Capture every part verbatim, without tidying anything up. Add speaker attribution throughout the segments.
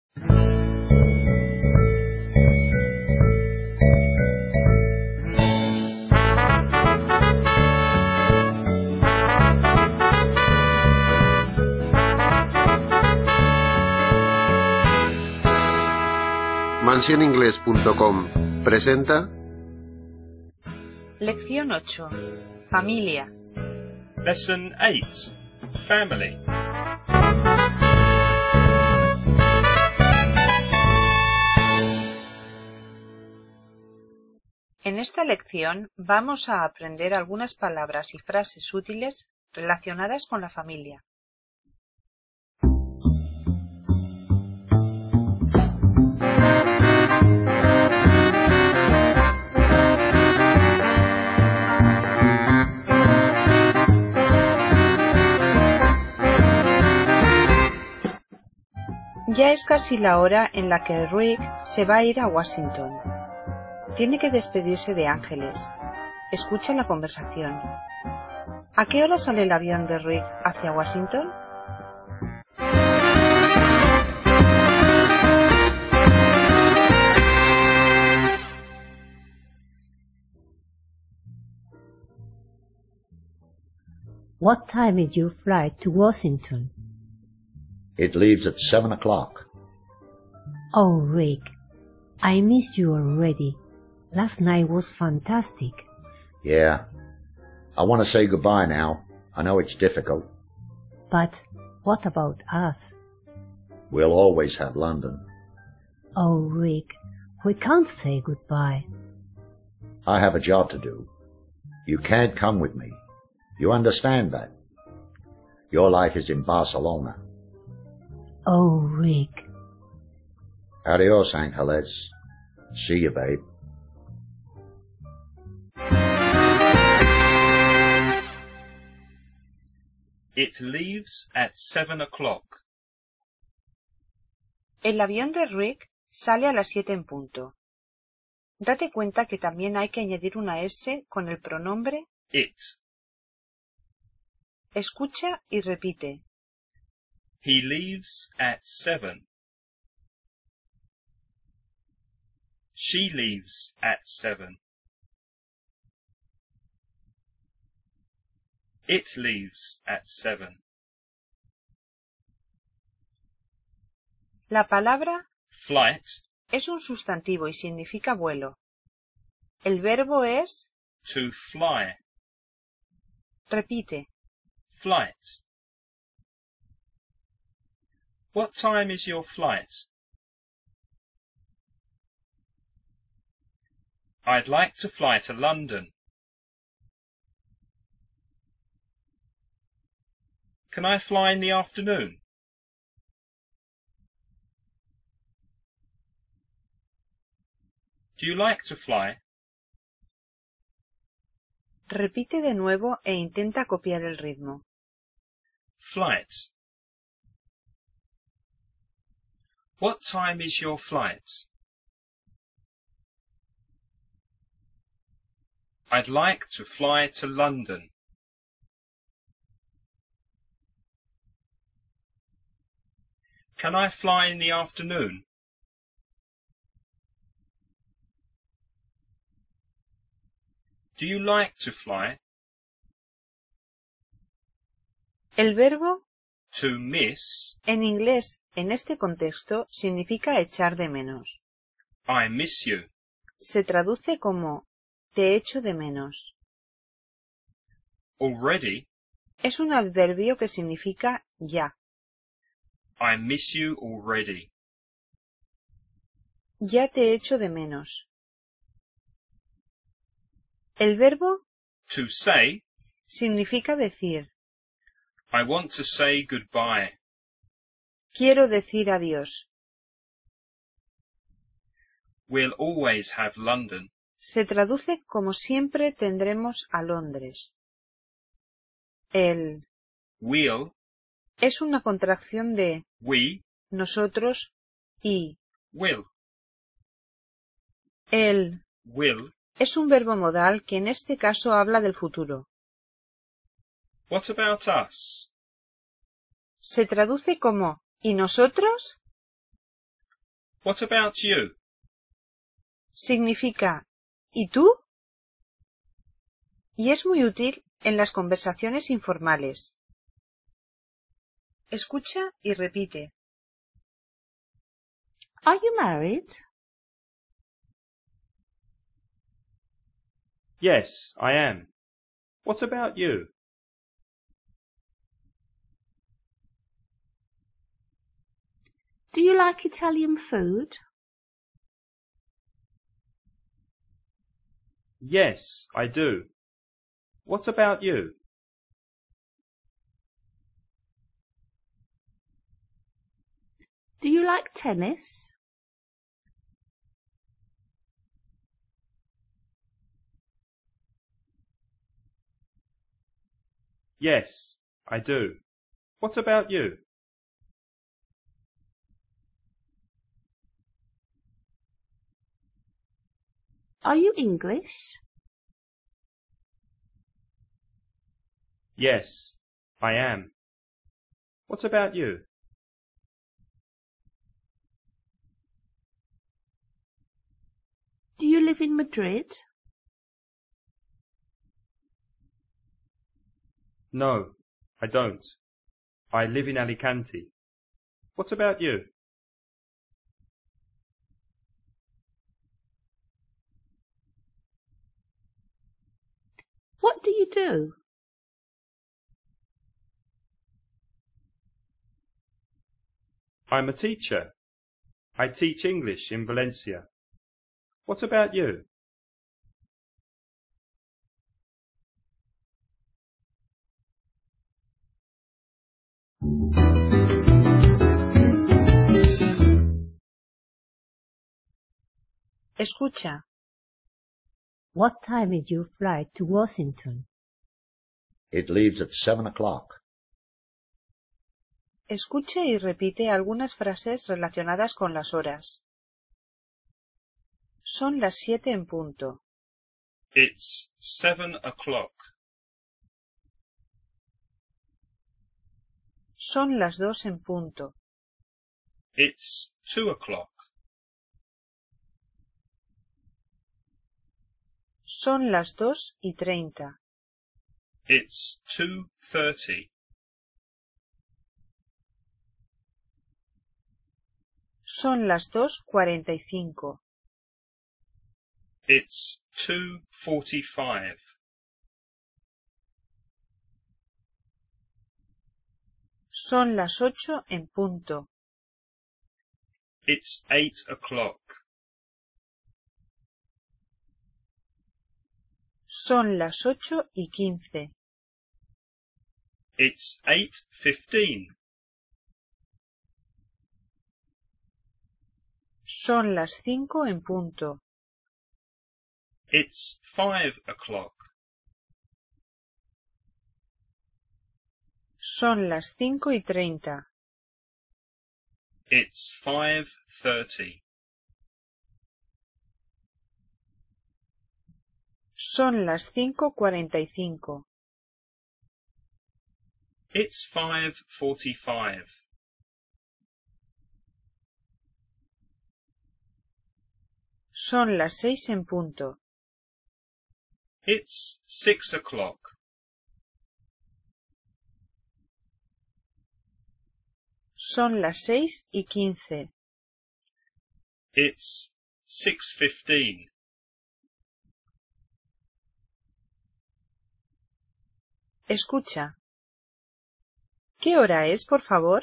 Speaker 1: mansión inglés punto com presenta
Speaker 2: Lección ocho. Familia.
Speaker 3: Lesson eight. Family.
Speaker 2: En esta lección vamos a aprender algunas palabras y frases útiles relacionadas con la familia. Ya es casi la hora en la que Rick se va a ir a Washington. Tiene que despedirse de Ángeles. Escucha la conversación. ¿A qué hora sale el avión de Rick hacia Washington?
Speaker 4: What time is your flight to Washington?
Speaker 5: It leaves at seven o'clock.
Speaker 4: Oh, Rick, I missed you already. Last night was fantastic.
Speaker 5: Yeah. I want to say goodbye now. I know it's difficult.
Speaker 4: But what about us?
Speaker 5: We'll always have London.
Speaker 4: Oh, Rick, we can't say goodbye.
Speaker 5: I have a job to do. You can't come with me. You understand that? Your life is in Barcelona.
Speaker 4: Oh, Rick.
Speaker 5: Adios, Ángeles. See you, babe.
Speaker 3: It leaves at seven o'clock.
Speaker 2: El avión de Rick sale a las siete en punto. Date cuenta que también hay que añadir una S con el pronombre
Speaker 3: It.
Speaker 2: Escucha y repite.
Speaker 3: He leaves at seven. She leaves at seven. It leaves at seven.
Speaker 2: La palabra
Speaker 3: Flight.
Speaker 2: es un sustantivo y significa vuelo. El verbo es
Speaker 3: To fly.
Speaker 2: repite.
Speaker 3: Flight. What time is your flight? I'd like to fly to London. Can I fly in the afternoon? Do you like to fly?
Speaker 2: Repite de nuevo e intenta copiar el ritmo.
Speaker 3: Flight. What time is your flight? I'd like to fly to London. Can I fly in the afternoon? Do you like to fly?
Speaker 2: El verbo
Speaker 3: To miss.
Speaker 2: en inglés en este contexto significa echar de menos.
Speaker 3: I miss you.
Speaker 2: Se traduce como te echo de menos.
Speaker 3: Already.
Speaker 2: Es un adverbio que significa ya.
Speaker 3: I miss you already.
Speaker 2: Ya te echo de menos. El verbo
Speaker 3: To say.
Speaker 2: significa decir.
Speaker 3: I want to say goodbye.
Speaker 2: Quiero decir adiós.
Speaker 3: We'll always have London.
Speaker 2: Se traduce como siempre tendremos a Londres. El
Speaker 3: We'll.
Speaker 2: es una contracción de
Speaker 3: We.
Speaker 2: nosotros y
Speaker 3: Will.
Speaker 2: el
Speaker 3: Will.
Speaker 2: es un verbo modal que en este caso habla del futuro.
Speaker 3: What about us?
Speaker 2: Se traduce como ¿y nosotros?
Speaker 3: What about you?
Speaker 2: Significa ¿y tú? Y es muy útil en las conversaciones informales. Escucha y repite.
Speaker 6: Are you married?
Speaker 3: Yes, I am. What about you?
Speaker 6: Do you like Italian food?
Speaker 3: Yes, I do. What about you?
Speaker 6: Do you like tennis?
Speaker 3: Yes, I do. What about you?
Speaker 6: Are you English?
Speaker 3: Yes, I am. What about you?
Speaker 6: Do you live in Madrid?
Speaker 3: No, I don't. I live in Alicante. What about you?
Speaker 6: What do you do?
Speaker 3: I'm a teacher. I teach English in Valencia. What about you?
Speaker 2: Escucha.
Speaker 4: What time is your flight to Washington?
Speaker 5: It leaves at seven o'clock.
Speaker 2: Escuche y repite algunas frases relacionadas con las horas. Son las siete en punto.
Speaker 3: It's seven o'clock.
Speaker 2: Son las dos en punto.
Speaker 3: It's two o'clock.
Speaker 2: Son las dos y treinta.
Speaker 3: It's two thirty.
Speaker 2: Son las dos cuarenta y cinco.
Speaker 3: It's two forty-five.
Speaker 2: Son las ocho en punto.
Speaker 3: It's eight o'clock.
Speaker 2: Son las ocho y quince.
Speaker 3: It's eight fifteen.
Speaker 2: Son las cinco en punto.
Speaker 3: It's five o'clock.
Speaker 2: Son las cinco y treinta.
Speaker 3: It's five thirty.
Speaker 2: Son las cinco cuarenta y cinco.
Speaker 3: It's five forty-five.
Speaker 2: Son las seis en punto.
Speaker 3: It's six o'clock.
Speaker 2: Son las seis y quince.
Speaker 3: It's six fifteen.
Speaker 2: Escucha. ¿Qué hora es, por favor?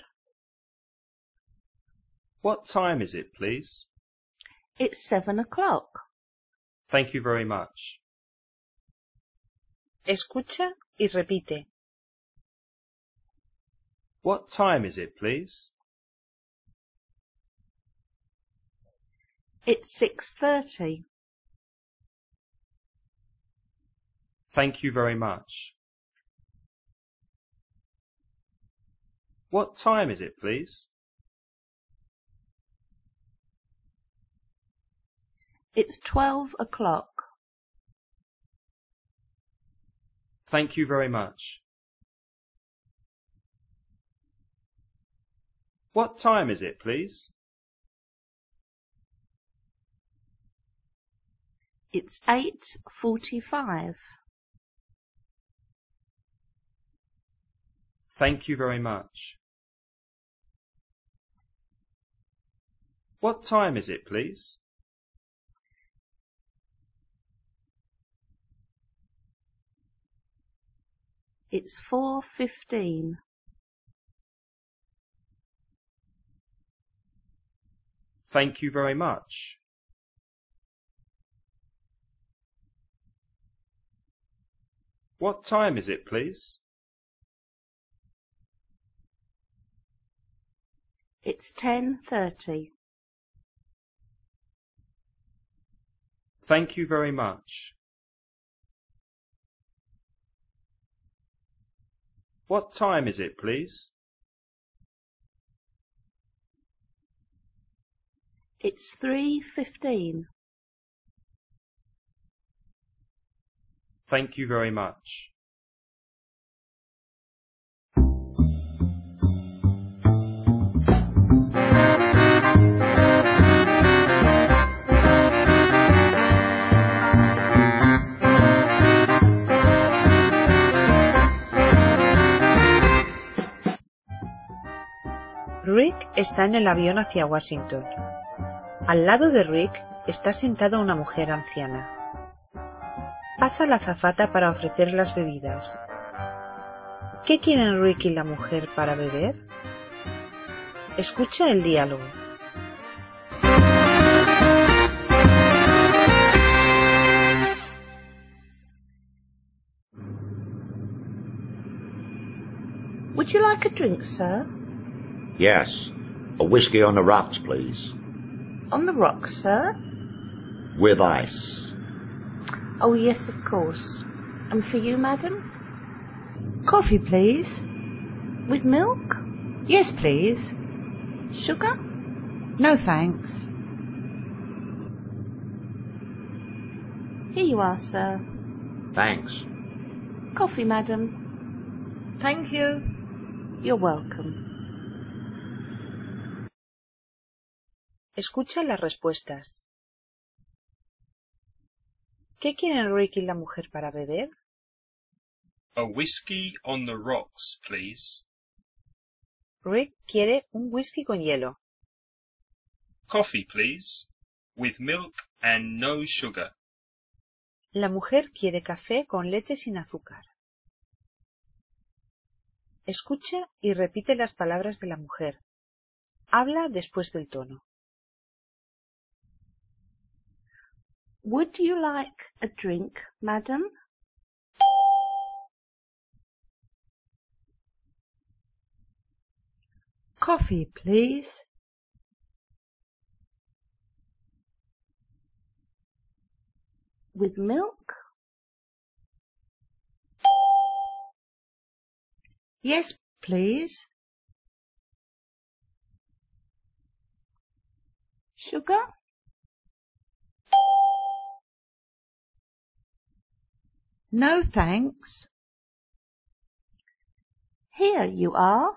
Speaker 3: What time is it, please?
Speaker 6: It's seven o'clock.
Speaker 3: Thank you very much.
Speaker 2: Escucha y repite.
Speaker 3: What time is it, please?
Speaker 6: It's six thirty.
Speaker 3: Thank you very much. What time is it, please?
Speaker 6: It's twelve o'clock.
Speaker 3: Thank you very much. What time is it, please?
Speaker 6: It's eight forty-five.
Speaker 3: Thank you very much. What time is it, please?
Speaker 6: It's four fifteen.
Speaker 3: Thank you very much. What time is it, please?
Speaker 6: It's ten thirty.
Speaker 3: Thank you very much. What time is it, please?
Speaker 6: It's three fifteen.
Speaker 3: Thank you very much.
Speaker 2: Rick está en el avión hacia Washington. Al lado de Rick está sentada una mujer anciana. Pasa la azafata para ofrecer las bebidas. ¿Qué quieren Rick y la mujer para beber? Escucha el diálogo.
Speaker 6: Would you like a drink, sir?
Speaker 5: Yes. A whiskey on the rocks, please.
Speaker 6: On the rocks, sir?
Speaker 5: With ice.
Speaker 6: Oh, yes, of course. And for you, madam?
Speaker 7: Coffee, please.
Speaker 6: With milk?
Speaker 7: Yes, please.
Speaker 6: Sugar?
Speaker 7: No, thanks.
Speaker 6: Here you are, sir.
Speaker 5: Thanks.
Speaker 6: Coffee, madam.
Speaker 7: Thank you.
Speaker 6: You're welcome.
Speaker 2: Escucha las respuestas. ¿Qué quieren Rick y la mujer para beber?
Speaker 3: A whiskey on the rocks, please.
Speaker 2: Rick quiere un whisky con hielo.
Speaker 3: Coffee, please. With milk and no sugar.
Speaker 2: La mujer quiere café con leche sin azúcar. Escucha y repite las palabras de la mujer. Habla después del tono.
Speaker 6: Would you like a drink, madam?
Speaker 7: Coffee, please.
Speaker 6: With milk?
Speaker 7: Yes, please.
Speaker 6: Sugar?
Speaker 7: No, thanks.
Speaker 6: Here you are.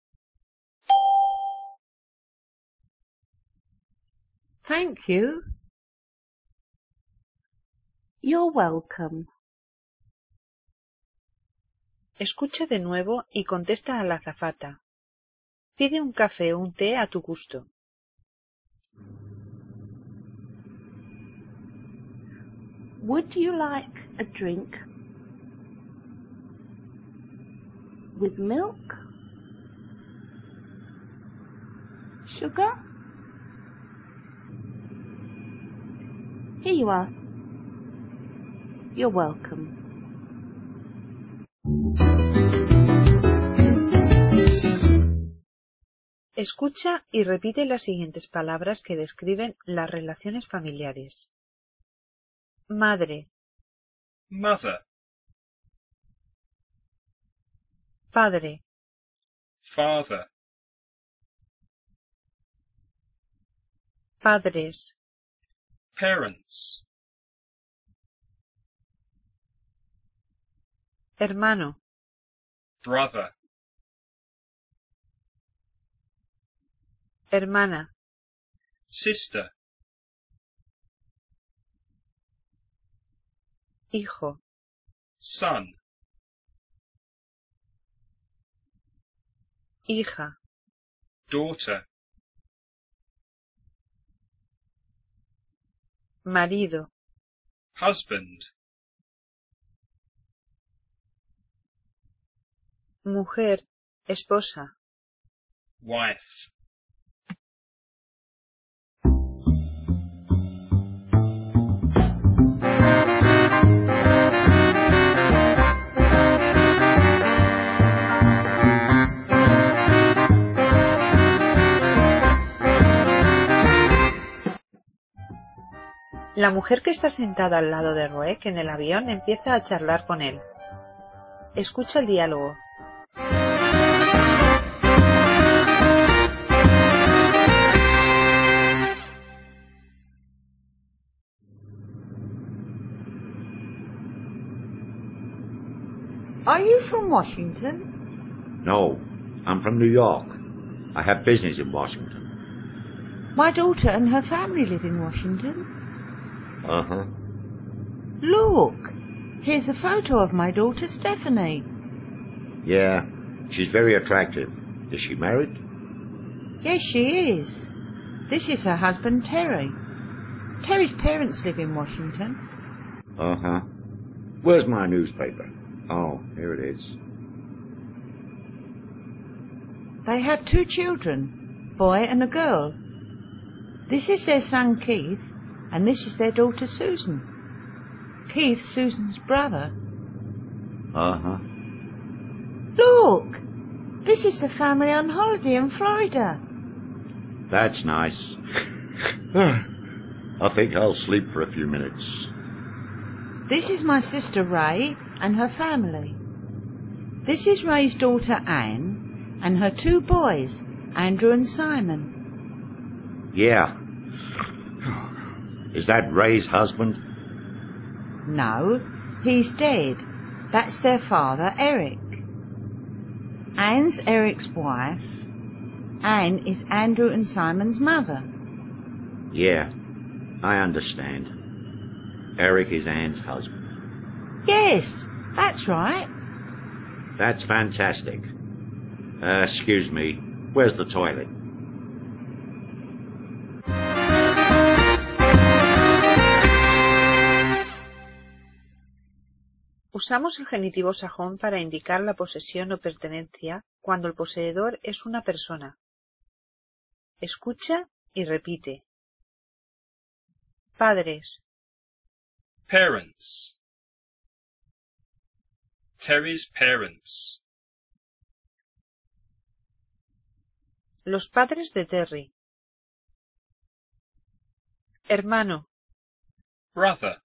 Speaker 7: Thank you.
Speaker 6: You're welcome.
Speaker 2: Escucha de nuevo y contesta a la azafata. Pide un café o un té a tu gusto.
Speaker 6: Would you like a drink? With milk? Sugar? Here you are. You're welcome.
Speaker 2: Escucha y repite las siguientes palabras que describen las relaciones familiares. Madre,
Speaker 3: Mother.
Speaker 2: padre,
Speaker 3: Father.
Speaker 2: padres,
Speaker 3: Parents.
Speaker 2: hermano,
Speaker 3: Brother.
Speaker 2: hermana,
Speaker 3: Sister.
Speaker 2: hijo,
Speaker 3: son,
Speaker 2: hija,
Speaker 3: daughter,
Speaker 2: marido,
Speaker 3: husband,
Speaker 2: mujer, esposa.
Speaker 3: wife.
Speaker 2: La mujer que está sentada al lado de Roeg en el avión empieza a charlar con él. Escucha el diálogo.
Speaker 7: Are you from Washington?
Speaker 5: No, I'm from New York. I have business in Washington.
Speaker 7: My daughter and her family live in Washington.
Speaker 5: Uh-huh.
Speaker 7: Look, here's a photo of my daughter Stephanie.
Speaker 5: Yeah, she's very attractive. Is she married?
Speaker 7: Yes, she is. This is her husband Terry. Terry's parents live in Washington.
Speaker 5: Uh-huh. Where's my newspaper? Oh, here it is.
Speaker 7: They have two children, boy and a girl. This is their son Keith, and this is their daughter Susan. Keith's Susan's brother.
Speaker 5: Uh-huh.
Speaker 7: Look! This is the family on holiday in Florida.
Speaker 5: That's nice. I think I'll sleep for a few minutes.
Speaker 7: This is my sister Ray and her family. This is Ray's daughter Anne and her two boys, Andrew and Simon.
Speaker 5: Yeah. Is that Ray's husband?
Speaker 7: No, he's dead. That's their father, Eric. Anne's Eric's wife. Anne is Andrew and Simon's mother.
Speaker 5: Yeah, I understand. Eric is Anne's husband.
Speaker 7: Yes, that's right.
Speaker 5: That's fantastic. Uh, excuse me, where's the toilet?
Speaker 2: Usamos el genitivo sajón para indicar la posesión o pertenencia cuando el poseedor es una persona. Escucha y repite. Padres.
Speaker 3: Parents. Terry's parents.
Speaker 2: Los padres de Terry. Hermano.
Speaker 3: Brother.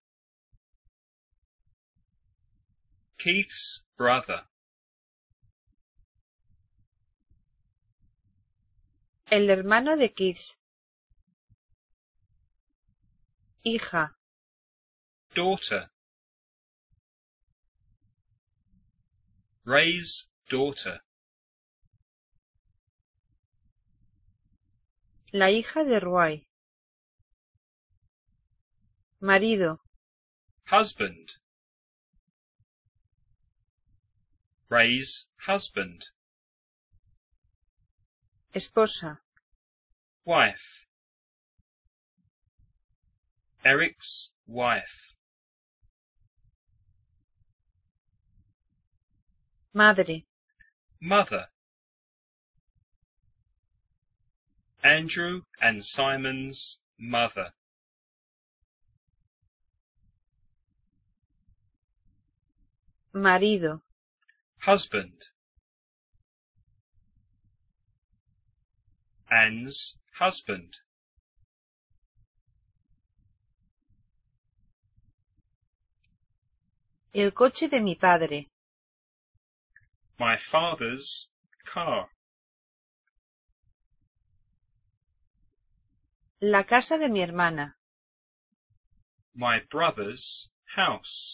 Speaker 3: Keith's brother.
Speaker 2: El hermano de Keith. Hija.
Speaker 3: Daughter. Ray's daughter.
Speaker 2: La hija de Roy. Marido.
Speaker 3: Husband. Ray's husband.
Speaker 2: Esposa.
Speaker 3: Wife. Eric's wife.
Speaker 2: Madre.
Speaker 3: Mother. Andrew and Simon's mother.
Speaker 2: Marido.
Speaker 3: Husband. Anne's husband.
Speaker 2: El coche de mi padre.
Speaker 3: My father's car.
Speaker 2: La casa de mi hermana.
Speaker 3: My brother's house.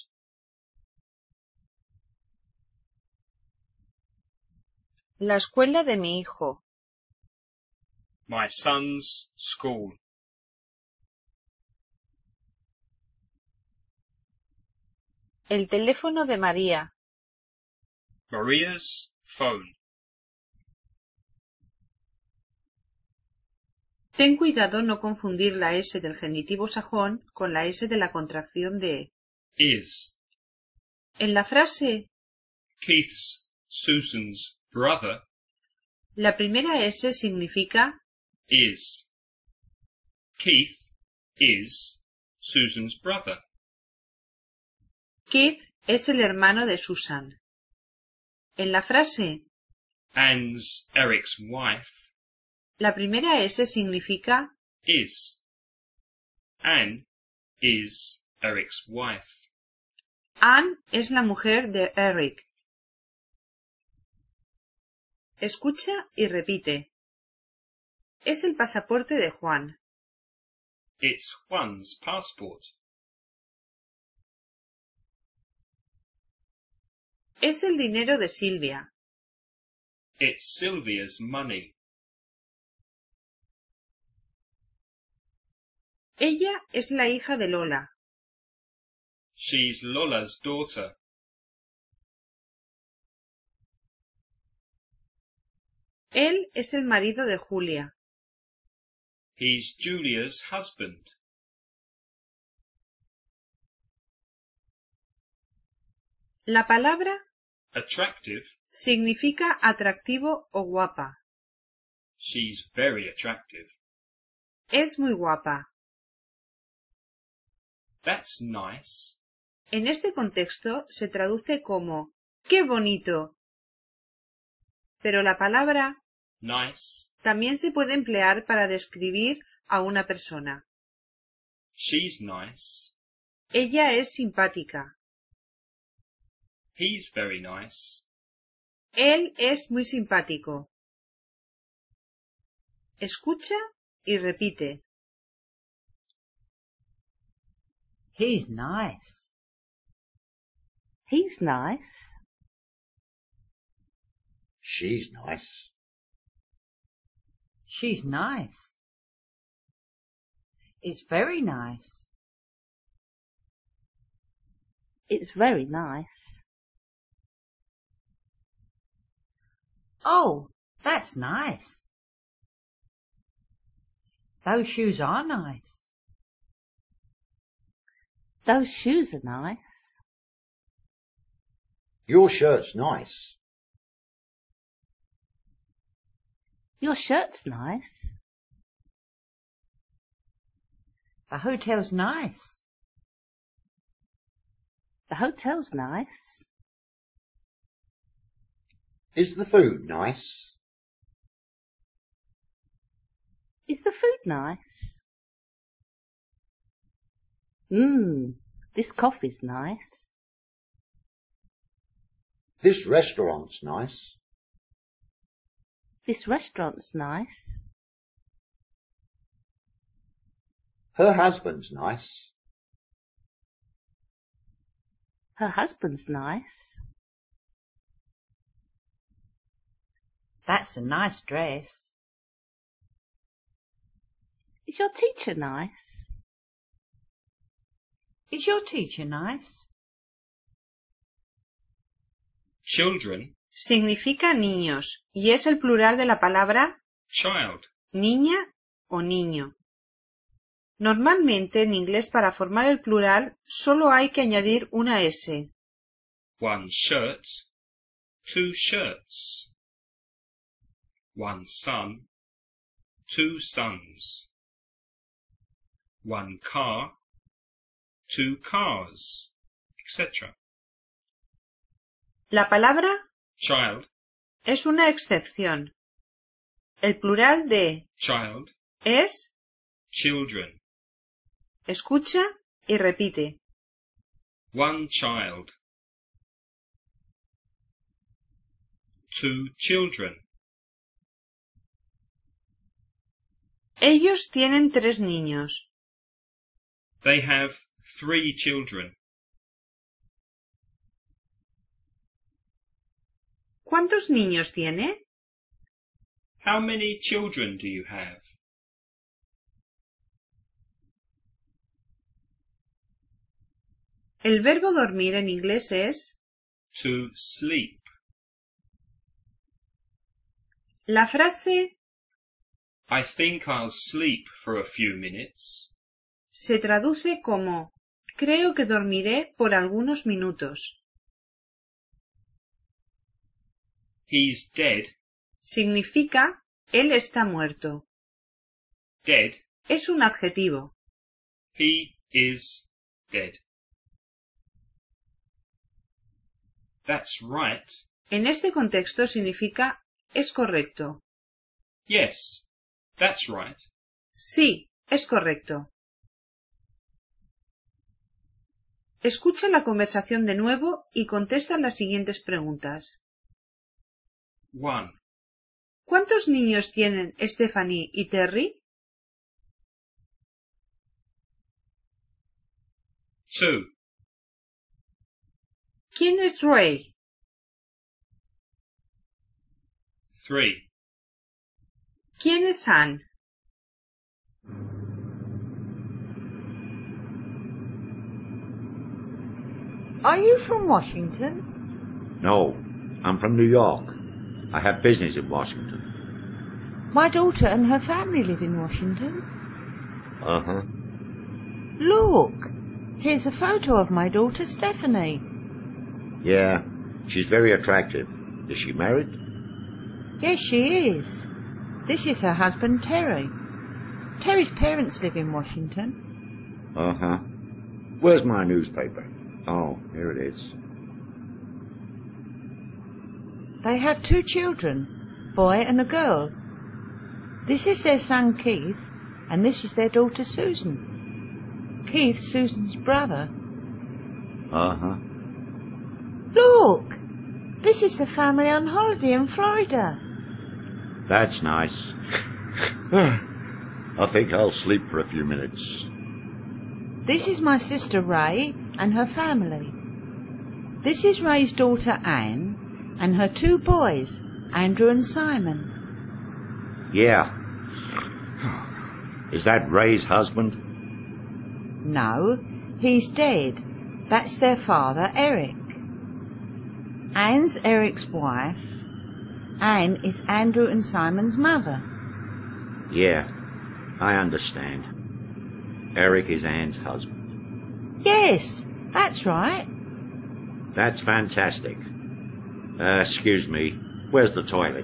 Speaker 2: La escuela de mi hijo.
Speaker 3: My son's school.
Speaker 2: El teléfono de María.
Speaker 3: Maria's phone.
Speaker 2: Ten cuidado no confundir la S del genitivo sajón con la S de la contracción de
Speaker 3: Is.
Speaker 2: En la frase
Speaker 3: Keith's Susan's brother
Speaker 2: la primera S significa
Speaker 3: is. Keith is Susan's brother.
Speaker 2: Keith es el hermano de Susan. En la frase
Speaker 3: Anne's Eric's wife
Speaker 2: la primera S significa
Speaker 3: is. Anne is Eric's wife.
Speaker 2: Anne es la mujer de Eric. Escucha y repite. Es el pasaporte de Juan.
Speaker 3: It's Juan's passport.
Speaker 2: Es el dinero de Silvia.
Speaker 3: It's Sylvia's money.
Speaker 2: Ella es la hija de Lola.
Speaker 3: She's Lola's daughter.
Speaker 2: Él es el marido de Julia.
Speaker 3: He's Julia's husband.
Speaker 2: La palabra
Speaker 3: Attractive.
Speaker 2: significa atractivo o guapa.
Speaker 3: She's very attractive.
Speaker 2: Es muy guapa.
Speaker 3: That's nice.
Speaker 2: En este contexto se traduce como ¡qué bonito! Pero la palabra
Speaker 3: Nice.
Speaker 2: también se puede emplear para describir a una persona.
Speaker 3: She's nice.
Speaker 2: Ella es simpática.
Speaker 3: He's very nice.
Speaker 2: Él es muy simpático. Escucha y repite.
Speaker 7: He's nice.
Speaker 6: He's nice.
Speaker 5: She's nice.
Speaker 7: She's nice. It's very nice.
Speaker 6: It's very nice.
Speaker 7: Oh, that's nice. Those shoes are nice.
Speaker 6: Those shoes are nice.
Speaker 5: Your shirt's nice.
Speaker 6: Your shirt's nice.
Speaker 7: The hotel's nice.
Speaker 6: The hotel's nice.
Speaker 5: Is the food nice?
Speaker 6: Is the food nice? Mmm, this coffee's nice.
Speaker 5: This restaurant's nice.
Speaker 6: This restaurant's nice.
Speaker 5: Her husband's nice.
Speaker 6: Her husband's nice.
Speaker 7: That's a nice dress.
Speaker 6: Is your teacher nice?
Speaker 7: Is your teacher nice?
Speaker 3: Children.
Speaker 2: Significa niños y es el plural de la palabra
Speaker 3: Child.
Speaker 2: niña o niño. Normalmente en inglés para formar el plural solo hay que añadir una S.
Speaker 3: One shirt. Two shirts. One son. Two sons. One car. Two cars, et cetera.
Speaker 2: La palabra
Speaker 3: Child.
Speaker 2: es una excepción. El plural de
Speaker 3: Child.
Speaker 2: es
Speaker 3: Children.
Speaker 2: escucha y repite.
Speaker 3: One child. Two children.
Speaker 2: Ellos tienen tres niños.
Speaker 3: They have three children.
Speaker 2: ¿Cuántos niños tiene?
Speaker 3: How many children do you have?
Speaker 2: El verbo dormir en inglés es
Speaker 3: to sleep.
Speaker 2: la frase
Speaker 3: I think I'll sleep for a few minutes.
Speaker 2: se traduce como creo que dormiré por algunos minutos.
Speaker 3: He's dead.
Speaker 2: Significa él está muerto.
Speaker 3: Dead.
Speaker 2: Es un adjetivo.
Speaker 3: He is dead. That's right.
Speaker 2: En este contexto significa es correcto.
Speaker 3: Yes, that's right.
Speaker 2: Sí, es correcto. Escucha la conversación de nuevo y contesta las siguientes preguntas.
Speaker 3: One.
Speaker 2: ¿Cuántos niños tienen Stephanie y Terry?
Speaker 3: Two.
Speaker 2: ¿Quién es Ray?
Speaker 3: Three.
Speaker 2: ¿Quién es Anne?
Speaker 7: Are you from Washington?
Speaker 5: No, I'm from New York. I have business in Washington.
Speaker 7: My daughter and her family live in Washington.
Speaker 5: Uh-huh.
Speaker 7: Look, here's a photo of my daughter Stephanie.
Speaker 5: Yeah, she's very attractive. Is she married?
Speaker 7: Yes, she is. This is her husband Terry. Terry's parents live in Washington.
Speaker 5: Uh-huh. Where's my newspaper? Oh, here it is.
Speaker 7: They have two children, boy and a girl. This is their son Keith, and this is their daughter Susan. Keith, Susan's brother.
Speaker 5: Uh-huh.
Speaker 7: Look! This is the family on holiday in Florida.
Speaker 5: That's nice. I think I'll sleep for a few minutes.
Speaker 7: This is my sister Ray and her family. This is Ray's daughter Anne and her two boys, Andrew and Simon.
Speaker 5: Yeah. Is that Ray's husband?
Speaker 7: No, he's dead. That's their father, Eric. Anne's Eric's wife. Anne is Andrew and Simon's mother.
Speaker 5: Yeah, I understand. Eric is Anne's husband.
Speaker 7: Yes, that's right.
Speaker 5: That's fantastic. Uh, excuse me, where's the toilet?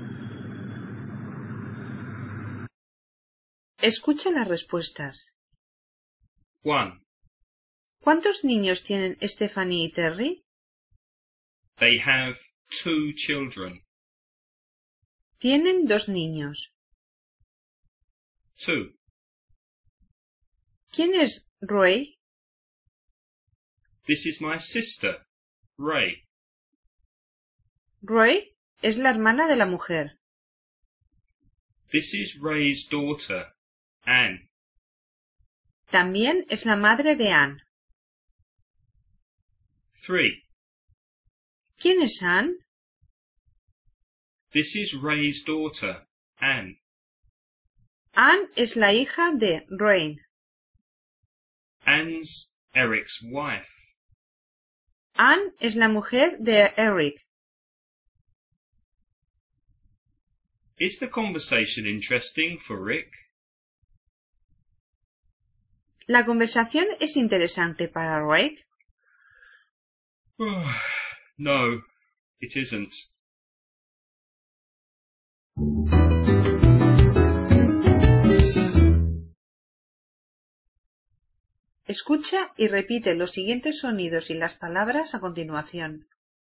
Speaker 2: Escucha las respuestas.
Speaker 3: One.
Speaker 2: ¿Cuántos niños tienen Stephanie y Terry?
Speaker 3: They have two children.
Speaker 2: Tienen dos niños.
Speaker 3: Two.
Speaker 2: ¿Quién es Ray?
Speaker 3: This is my sister, Ray.
Speaker 2: Ray es la hermana de la mujer.
Speaker 3: This is Ray's daughter, Anne.
Speaker 2: También es la madre de Anne.
Speaker 3: Three.
Speaker 2: ¿Quién es Anne?
Speaker 3: This is Ray's daughter, Anne.
Speaker 2: Anne es la hija de Ray.
Speaker 3: Anne's Eric's wife.
Speaker 2: Anne es la mujer de Eric.
Speaker 3: Is the conversation interesting for Rick?
Speaker 2: ¿La conversación es interesante para Rick?
Speaker 3: No, it isn't.
Speaker 2: Escucha y repite los siguientes sonidos y las palabras a continuación.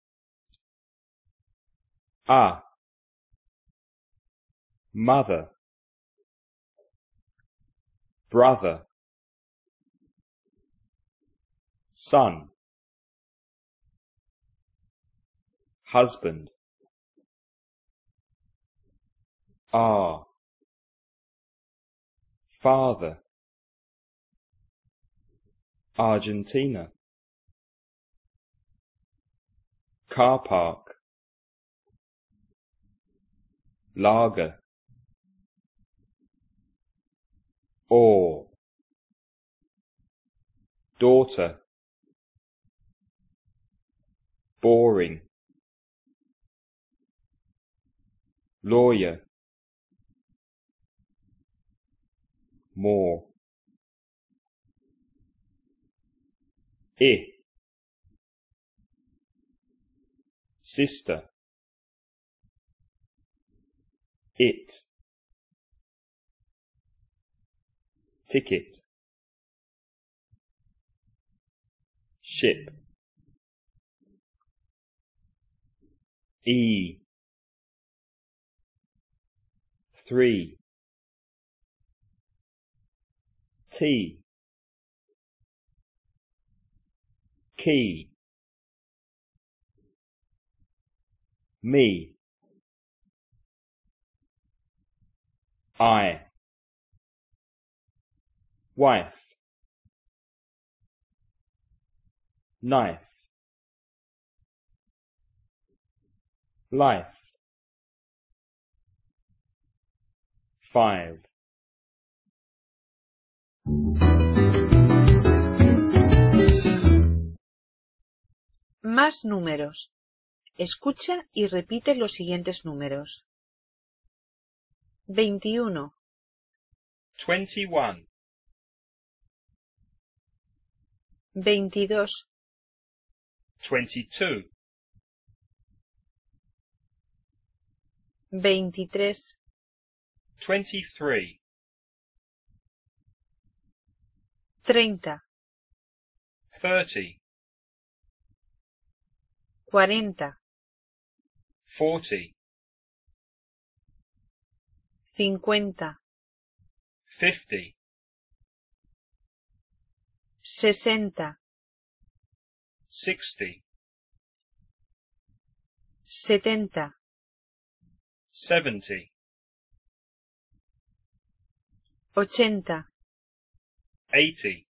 Speaker 3: Ah. Mother. Brother. Son. Husband. Ah. Father. Argentina. Car park. Lager. Or. Daughter. boring, lawyer, more, I, sister, it, ticket, ship, E, three, T, key, me, I, wife, knife, life, five.
Speaker 2: Más números. Escucha y repite los siguientes números. veintiuno,
Speaker 3: Twenty-one,
Speaker 2: veintidós,
Speaker 3: twenty-two,
Speaker 2: veintitrés,
Speaker 3: twenty-three,
Speaker 2: treinta,
Speaker 3: thirty,
Speaker 2: cuarenta,
Speaker 3: forty,
Speaker 2: cincuenta,
Speaker 3: fifty,
Speaker 2: sesenta,
Speaker 3: sixty,
Speaker 2: setenta,
Speaker 3: seventy,
Speaker 2: ochenta,
Speaker 3: eighty,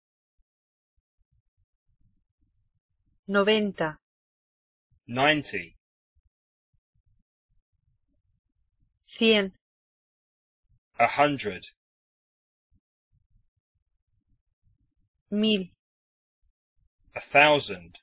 Speaker 2: noventa,
Speaker 3: ninety,
Speaker 2: cien,
Speaker 3: a hundred,
Speaker 2: mil,
Speaker 3: a thousand.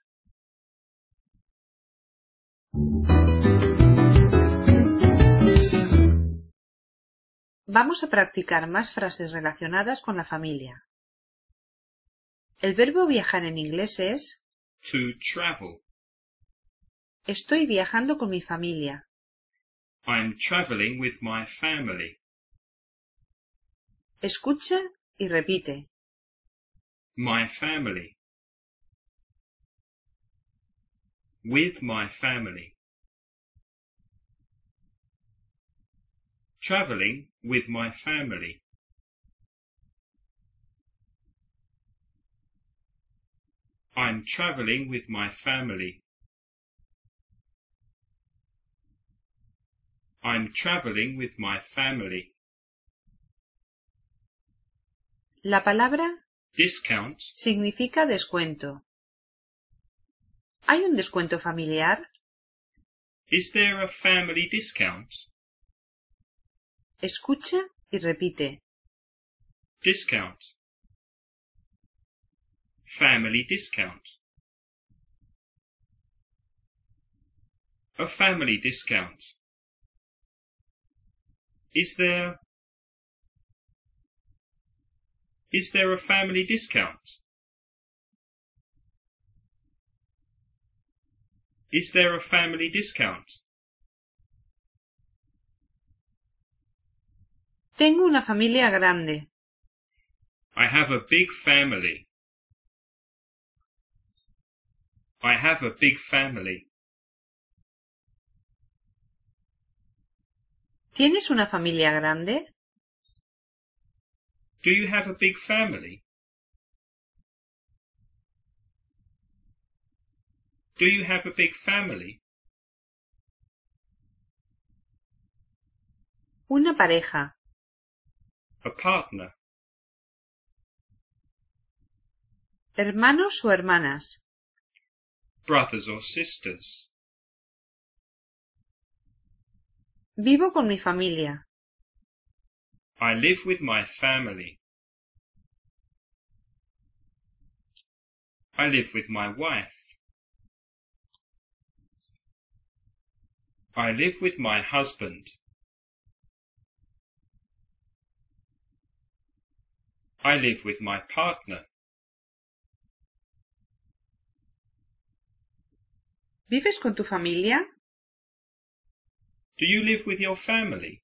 Speaker 2: Vamos a practicar más frases relacionadas con la familia. El verbo viajar en inglés es
Speaker 3: To travel.
Speaker 2: estoy viajando con mi familia.
Speaker 3: I'm travelling with my family.
Speaker 2: Escucha y repite.
Speaker 3: My family. With my family. Travelling with my family. I'm travelling with my family. I'm travelling with my family.
Speaker 2: La palabra
Speaker 3: Discount.
Speaker 2: significa descuento. ¿Hay un descuento familiar?
Speaker 3: Is there a family discount?
Speaker 2: Escucha y repite.
Speaker 3: Discount. Family discount. A family discount. Is there... Is there a family discount? Is there a family discount?
Speaker 2: Tengo una familia grande.
Speaker 3: I have a big family. I have a big family.
Speaker 2: ¿Tienes una familia grande?
Speaker 3: Do you have a big family? Do you have a big family?
Speaker 2: Una pareja.
Speaker 3: A partner.
Speaker 2: Hermanos o hermanas.
Speaker 3: Brothers or sisters.
Speaker 2: Vivo con mi familia.
Speaker 3: I live with my family. I live with my wife. I live with my husband. I live with my partner.
Speaker 2: ¿Vives con tu familia?
Speaker 3: Do you live with your family?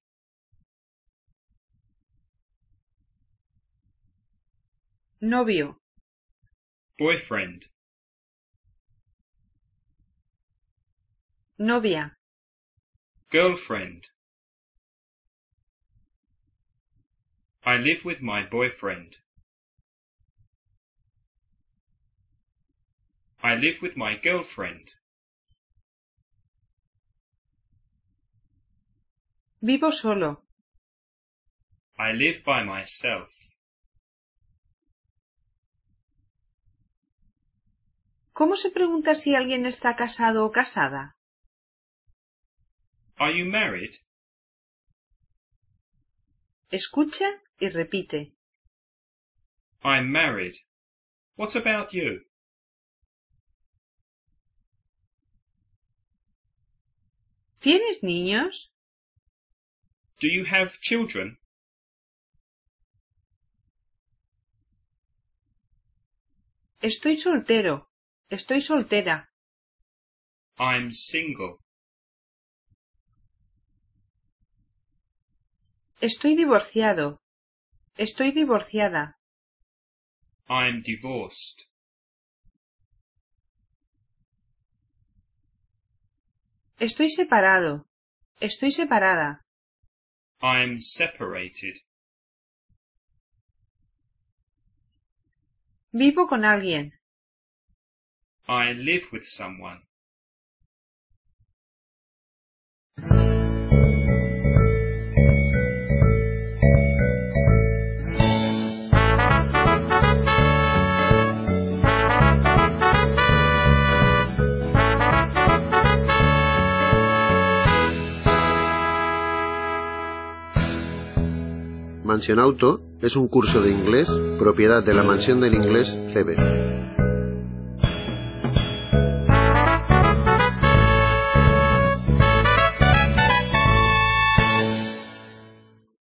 Speaker 2: Novio.
Speaker 3: Boyfriend.
Speaker 2: Novia.
Speaker 3: Girlfriend. I live with my boyfriend. I live with my girlfriend.
Speaker 2: Vivo solo.
Speaker 3: I live by myself.
Speaker 2: ¿Cómo se pregunta si alguien está casado o casada?
Speaker 3: Are you married?
Speaker 2: Escucha y repite.
Speaker 3: I'm married. What about you?
Speaker 2: ¿Tienes niños?
Speaker 3: Do you have children?
Speaker 2: Estoy soltero. Estoy soltera.
Speaker 3: I'm single.
Speaker 2: Estoy divorciado. Estoy divorciada.
Speaker 3: I'm divorced.
Speaker 2: Estoy separado. Estoy separada.
Speaker 3: I'm separated.
Speaker 2: Vivo con alguien.
Speaker 3: I live with someone.
Speaker 1: Mansionauto es un curso de inglés propiedad de la Mansión del Inglés C B.